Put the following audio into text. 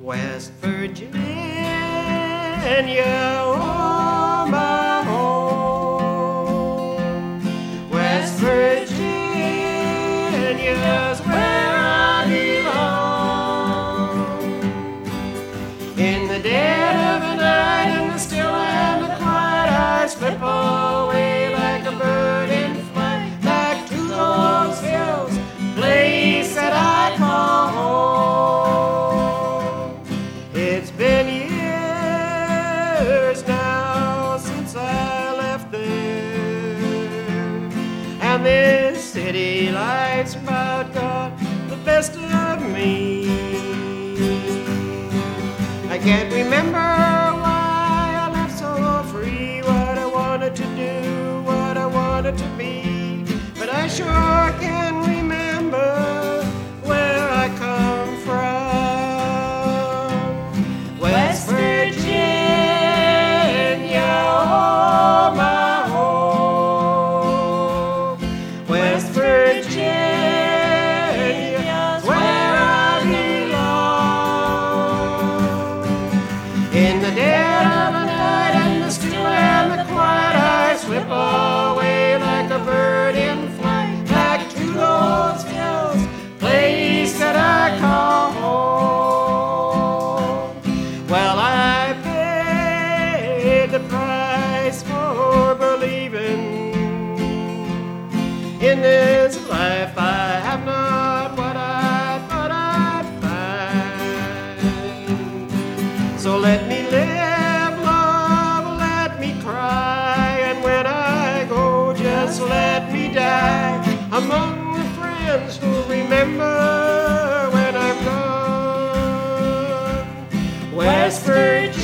West Virginia, oh my home. West Virginia's where I belong. In the dead of the night, in the still and the quiet, I slip away like a bird in flight, back to those hills, place that I call home. It's been years now since I left there, and this city life's about got the best of me. I can't remember why I left so free, what I wanted to do, what I wanted to be, but I sure can remember where I come from. West Virginia, oh my home. West Virginia's where I belong. In the dead of the night, and the still and the quiet, I slip away like a bird in flight, back to those hills, place that I call home. Well, I paid the price for believing in this life. I have not what I thought I'd find. So let me live, love, let me cry, and when I go, just let me die among the friends who remember when I'm gone. West Virginia.